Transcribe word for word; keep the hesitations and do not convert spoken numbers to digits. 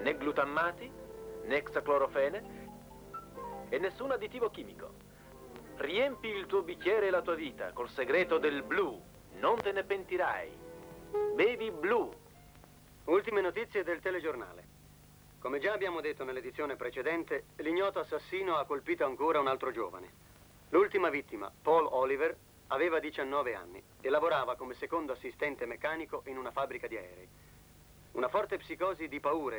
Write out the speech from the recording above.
né glutammati, né exaclorofene e nessun additivo chimico. Riempi il tuo bicchiere e la tua vita col segreto del blu. Non te ne pentirai. Bevi blu. Ultime notizie del telegiornale. Come già abbiamo detto nell'edizione precedente, l'ignoto assassino ha colpito ancora un altro giovane. L'ultima vittima, Paul Oliver, aveva diciannove anni e lavorava come secondo assistente meccanico in una fabbrica di aerei. Una forte psicosi di paura